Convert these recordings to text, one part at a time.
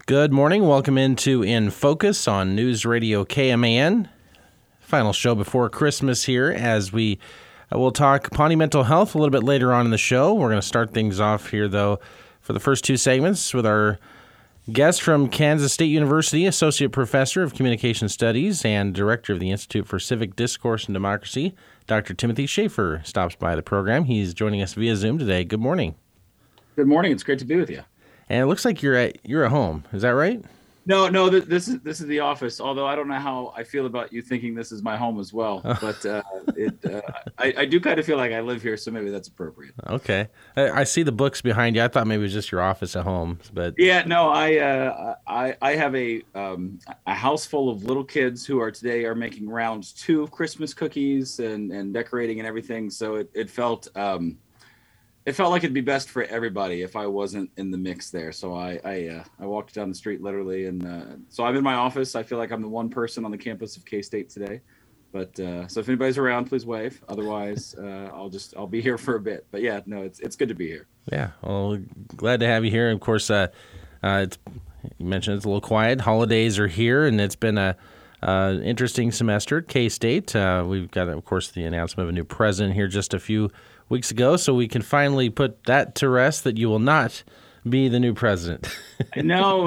Good morning. Welcome into In Focus on News Radio KMAN. Final show before Christmas here as we will talk Pawnee mental health a little bit later on in the show. We're going to start things off here, though, for the first two segments with our guest from Kansas State University, Associate Professor of Communication Studies and Director of the Institute for Civic Discourse and Democracy, Dr. Timothy Schaefer stops by the program. He's joining us via Zoom today. Good morning. Good morning. It's great to be with you. And it looks like you're at home. Is that right? No. This is the office. Although I don't know how I feel about you thinking this is my home as well. But I do kind of feel like I live here, so maybe that's appropriate. Okay. I see the books behind you. I thought maybe it was just your office at home, but yeah, no. I have a house full of little kids who are making rounds to Christmas cookies and decorating and everything. So it felt. It felt like it'd be best for everybody if I wasn't in the mix there. So I walked down the street literally, and so I'm in my office. I feel like I'm the one person on the campus of K-State today. But so if anybody's around, please wave. Otherwise, I'll be here for a bit. But yeah, no, it's good to be here. Yeah, well, glad to have you here. Of course, you mentioned it's a little quiet. Holidays are here, and it's been a interesting semester at K-State. We've got, of course, the announcement of a new president here just a few weeks ago, so we can finally put that to rest, that you will not be the new president. No,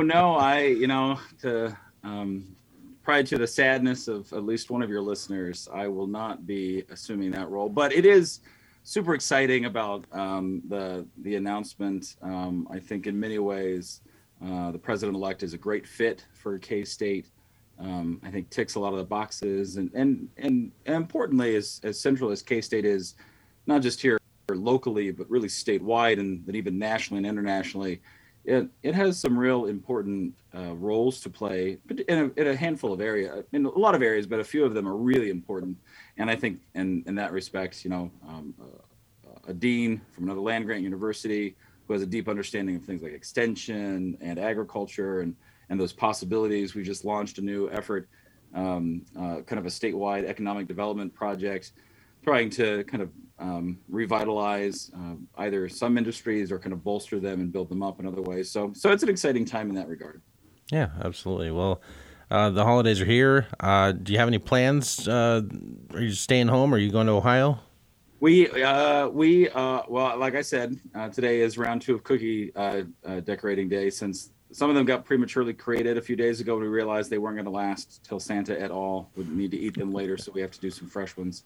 prior to the sadness of at least one of your listeners, I will not be assuming that role. But it is super exciting about the announcement. I think in many ways, the president-elect is a great fit for K-State. I think ticks a lot of the boxes, and importantly, as central as K-State is, not just here locally, but really statewide and even nationally and internationally, it has some real important roles to play in a handful of areas, in a lot of areas, but a few of them are really important. And I think in that respect, a dean from another land-grant university who has a deep understanding of things like extension and agriculture and those possibilities. We just launched a new effort, kind of a statewide economic development project, trying to kind of revitalize either some industries or kind of bolster them and build them up in other ways. So it's an exciting time in that regard. Yeah, absolutely. Well, the holidays are here. Do you have any plans? Are you staying home? Or are you going to Ohio? Well, like I said, today is round 2 of cookie decorating day, since some of them got prematurely created a few days ago. We realized they weren't going to last till Santa at all. We'd need to eat them later, so we have to do some fresh ones.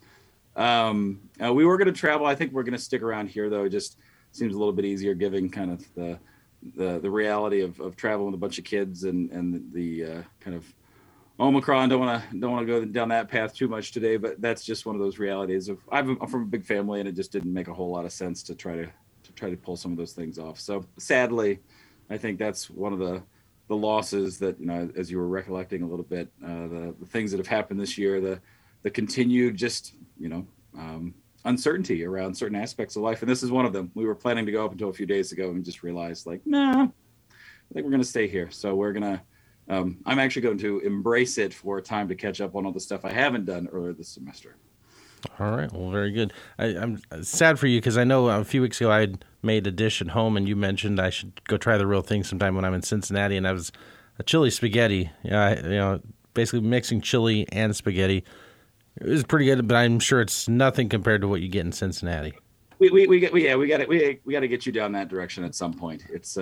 We were going to travel. I think we're going to stick around here, though. It just seems a little bit easier, given kind of the reality of traveling with a bunch of kids and the kind of Omicron. Don't want to go down that path too much today, but that's just one of those realities of I'm from a big family, and it just didn't make a whole lot of sense to try to pull some of those things off. So sadly, I think that's one of the losses that, as you were recollecting a little bit, the things that have happened this year, the continued just, uncertainty around certain aspects of life. And this is one of them. We were planning to go up until a few days ago and just realized, nah, I think we're going to stay here. So we're going to, I'm actually going to embrace it for a time to catch up on all the stuff I haven't done earlier this semester. All right. Well, very good. I'm sad for you because I know a few weeks ago I had made a dish at home, and you mentioned I should go try the real thing sometime when I'm in Cincinnati, and that was a chili spaghetti. Basically mixing chili and spaghetti. It was pretty good, but I'm sure it's nothing compared to what you get in Cincinnati. We got to get you down that direction at some point. It's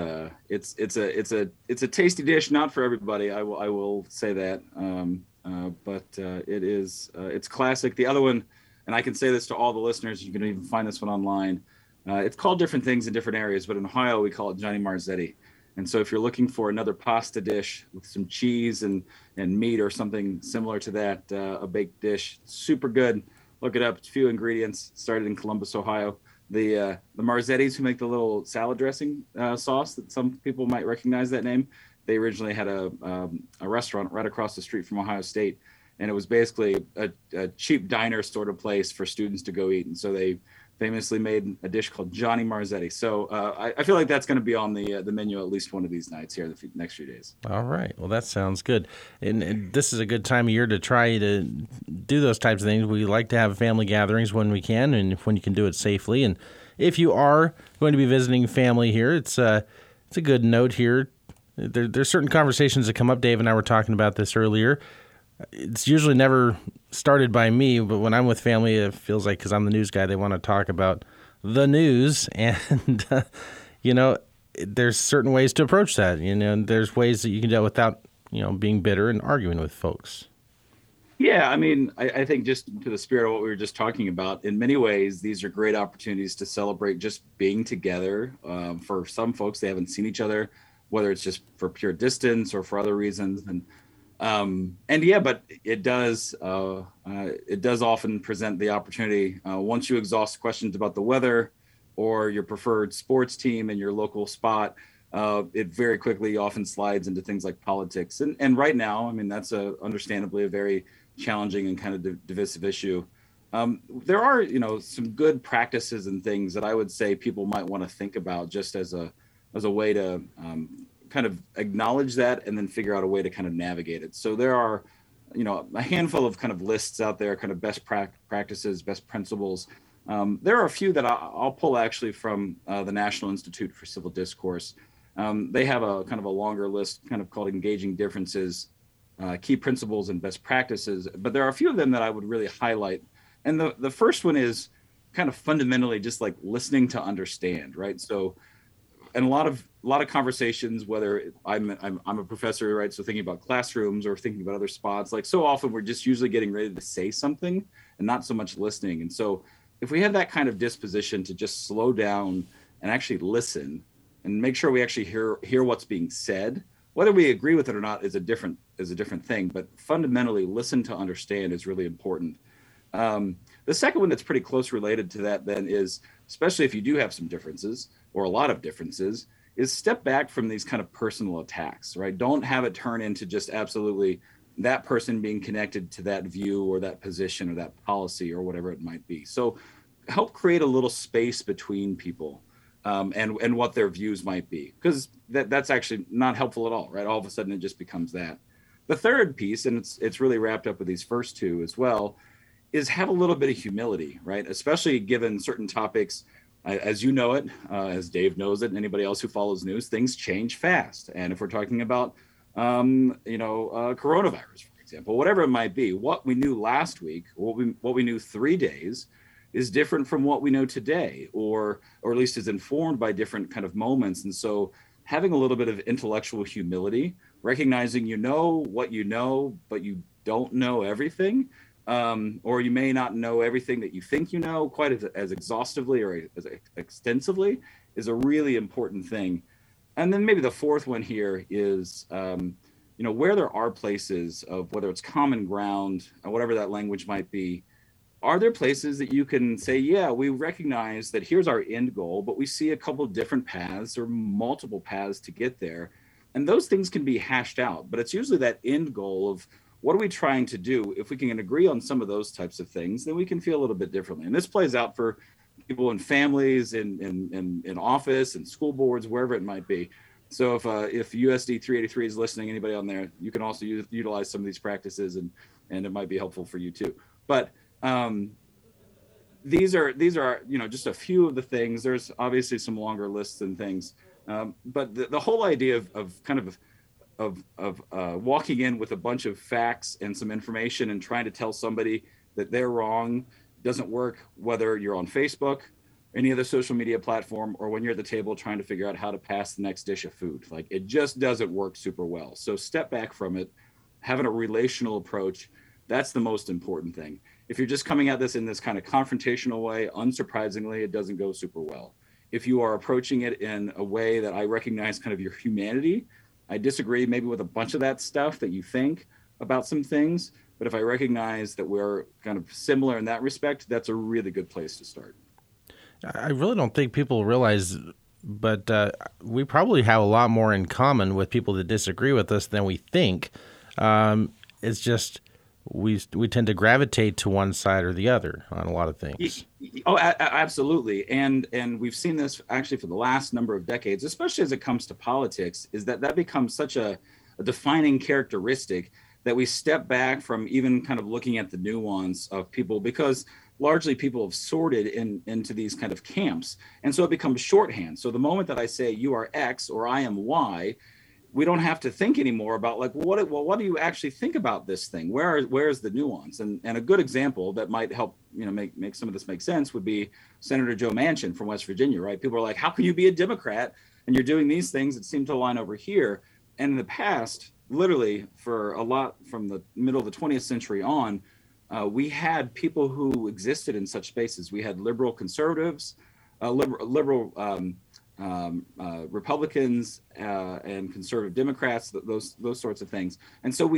a tasty dish, not for everybody. I will say that, but it is it's classic. The other one, and I can say this to all the listeners, you can even find this one online. It's called different things in different areas, but in Ohio we call it Johnny Marzetti. And so if you're looking for another pasta dish with some cheese and meat or something similar to that, a baked dish, super good. Look it up. It's a few ingredients. Started in Columbus, Ohio. The Marzettis, who make the little salad dressing sauce that some people might recognize that name, they originally had a restaurant right across the street from Ohio State. And it was basically a cheap diner sort of place for students to go eat. And so they famously made a dish called Johnny Marzetti. So I feel like that's going to be on the menu at least one of these nights here the next few days. All right. Well, that sounds good. And this is a good time of year to try to do those types of things. We like to have family gatherings when we can, and when you can do it safely. And if you are going to be visiting family here, it's a good note here there's certain conversations that come up. Dave and I were talking about this earlier. It's usually never started by me, but when I'm with family, it feels like, because I'm the news guy, they want to talk about the news. And, there's certain ways to approach that. And there's ways that you can do it without, being bitter and arguing with folks. Yeah, I mean, I think just to the spirit of what we were just talking about, in many ways, these are great opportunities to celebrate just being together. For some folks, they haven't seen each other, whether it's just for pure distance or for other reasons. But it does often present the opportunity, once you exhaust questions about the weather or your preferred sports team and your local spot, it very quickly often slides into things like politics. And right now, I mean, that's understandably a very challenging and kind of divisive issue. There are, some good practices and things that I would say people might want to think about just as a way to kind of acknowledge that and then figure out a way to kind of navigate it. So there are, a handful of kind of lists out there, kind of best practices, best principles. There are a few that I'll pull actually from the National Institute for Civil Discourse. They have a kind of a longer list kind of called Engaging Differences, Key Principles and Best Practices. But there are a few of them that I would really highlight. And the first one is kind of fundamentally just like listening to understand, right? So, and a lot of conversations, whether I'm a professor, right? So thinking about classrooms or thinking about other spots, like so often we're just usually getting ready to say something and not so much listening. And so if we have that kind of disposition to just slow down and actually listen and make sure we actually hear what's being said, whether we agree with it or not is a different thing, but fundamentally listen to understand is really important. The second one that's pretty close related to that then is, especially if you do have some differences or a lot of differences, is step back from these kind of personal attacks, right? Don't have it turn into just absolutely that person being connected to that view or that position or that policy or whatever it might be. So help create a little space between people and what their views might be, because that's actually not helpful at all, right? All of a sudden it just becomes that. The third piece, and it's really wrapped up with these first two as well, is have a little bit of humility, right? Especially given certain topics, as you know it, as Dave knows it, and anybody else who follows news, things change fast. And if we're talking about, coronavirus, for example, whatever it might be, what we knew last week, what we knew 3 days is different from what we know today, or at least is informed by different kind of moments. And so having a little bit of intellectual humility, recognizing what you know, but you don't know everything, or you may not know everything that you think you know quite as exhaustively or as extensively, is a really important thing. And then maybe the fourth one here is, where there are places of whether it's common ground or whatever that language might be, are there places that you can say, yeah, we recognize that here's our end goal, but we see a couple of different paths or multiple paths to get there. And those things can be hashed out, but it's usually that end goal of what are we trying to do? If we can agree on some of those types of things, then we can feel a little bit differently. And this plays out for people in families, in office, and school boards, wherever it might be. So if USD 383 is listening, anybody on there, you can also utilize some of these practices, and it might be helpful for you too. But these are just a few of the things. There's obviously some longer lists and things, but the whole idea of walking in with a bunch of facts and some information and trying to tell somebody that they're wrong doesn't work, whether you're on Facebook, any other social media platform, or when you're at the table trying to figure out how to pass the next dish of food. Like, it just doesn't work super well. So step back from it, having a relational approach. That's the most important thing. If you're just coming at this in this kind of confrontational way, unsurprisingly, it doesn't go super well. If you are approaching it in a way that I recognize kind of your humanity, I disagree maybe with a bunch of that stuff that you think about some things, but if I recognize that we're kind of similar in that respect, that's a really good place to start. I really don't think people realize, but we probably have a lot more in common with people that disagree with us than we think. It's just we tend to gravitate to one side or the other on a lot of things. Oh, absolutely. And we've seen this actually for the last number of decades, especially as it comes to politics, is that becomes such a defining characteristic that we step back from even kind of looking at the nuance of people, because largely people have sorted into these kind of camps. And so it becomes shorthand. So the moment that I say you are X or I am Y, we don't have to think anymore about like, what do you actually think about this thing? Where's the nuance? And a good example that might help, make some of this make sense would be Senator Joe Manchin from West Virginia, right? People are like, how can you be a Democrat and you're doing these things that seem to align over here? And in the past, literally for a lot from the middle of the 20th century on, we had people who existed in such spaces. We had liberal conservatives, liberal Republicans, and conservative Democrats, those sorts of things. And so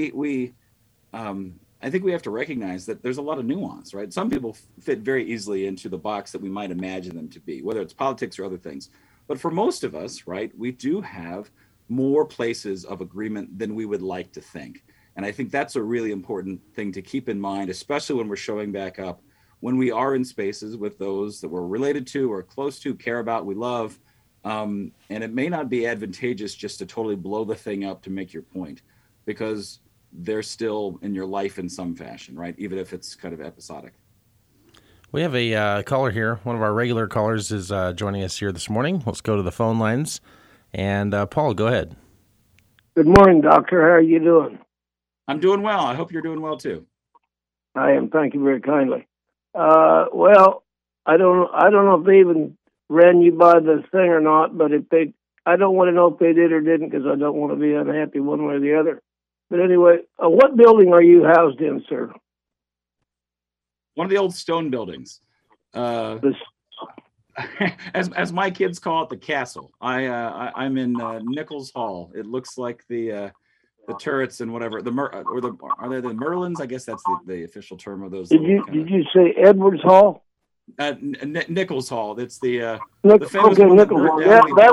I think we have to recognize that there's a lot of nuance, right? Some people fit very easily into the box that we might imagine them to be, whether it's politics or other things. But for most of us, right, we do have more places of agreement than we would like to think. And I think that's a really important thing to keep in mind, especially when we're showing back up, when we are in spaces with those that we're related to or close to, care about, we love. And it may not be advantageous just to totally blow the thing up to make your point, because they're still in your life in some fashion, right? Even if it's kind of episodic. We have a caller here. One of our regular callers is joining us here this morning. Let's go to the phone lines. And Paul, go ahead. Good morning, Doctor. How are you doing? I'm doing well. I hope you're doing well too. I am. Thank you very kindly. Well, I don't know if they even ran you by the thing or not, but I don't want to know if they did or didn't, because I don't want to be unhappy one way or the other. But anyway, what building are you housed in, sir? One of the old stone buildings. As my kids call it, the castle. I'm in Nichols Hall. It looks like the turrets and whatever. Are they the Merlins? I guess that's the official term of those. Did you say Edwards Hall? Nichols Hall. It's the famous one Nichols Hall.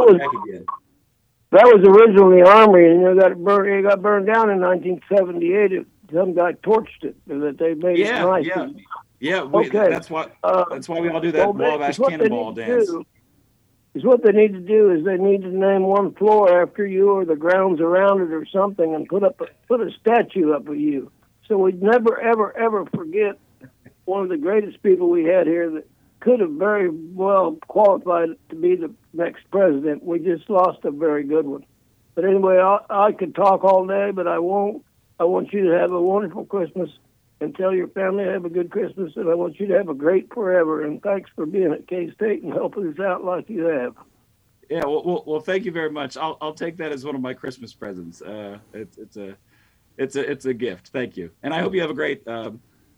That was originally the Armory, and it got burned down in 1978. Some guy torched it, that they made it nice. Yeah. Okay. That's why we all do that Wabash Cannonball dance. What they need to do is they need to name one floor after you, or the grounds around it, or something, and put a statue up of you. So we'd never, ever, ever forget one of the greatest people we had here that could have very well qualified to be the next president. We just lost a very good one. But anyway, I could talk all day, but I won't. I want you to have a wonderful Christmas, and tell your family have a good Christmas, and I want you to have a great forever. And thanks for being at K-State and helping us out like you have. Yeah, well, thank you very much. With take that as one of my Christmas presents. It's a gift. Thank you, and I hope you have a great time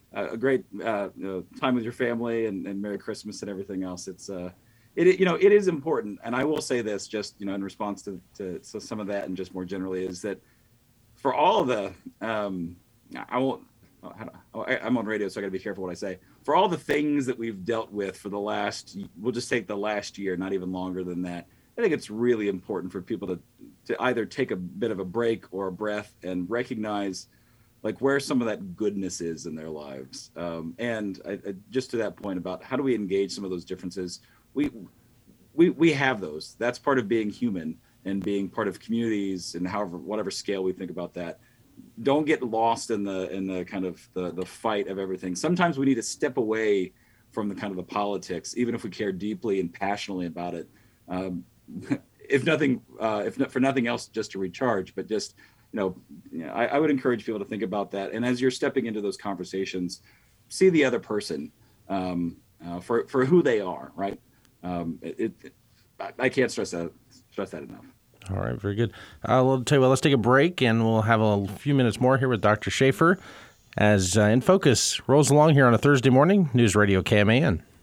with your family, and Merry Christmas and everything else. It is important, and I will say this just in response to some of that, and just more generally, is that for all of the I'm on radio, so I got to be careful what I say. For all the things that we've dealt with for we'll just take the last year, not even longer than that. I think it's really important for people to either take a bit of a break or a breath and recognize like where some of that goodness is in their lives. And just to that point about how do we engage some of those differences, we have those. That's part of being human and being part of communities, and whatever scale we think about that. Don't get lost in the kind of the fight of everything. Sometimes we need to step away from the kind of the politics, even if we care deeply and passionately about it. If for nothing else, just to recharge. But just I would encourage people to think about that. And as you're stepping into those conversations, see the other person for who they are. Right? I can't stress that enough. All right, very good. I'll tell you what, let's take a break, and we'll have a few minutes more here with Dr. Schaefer as In Focus rolls along here on a Thursday morning, News Radio KMAN.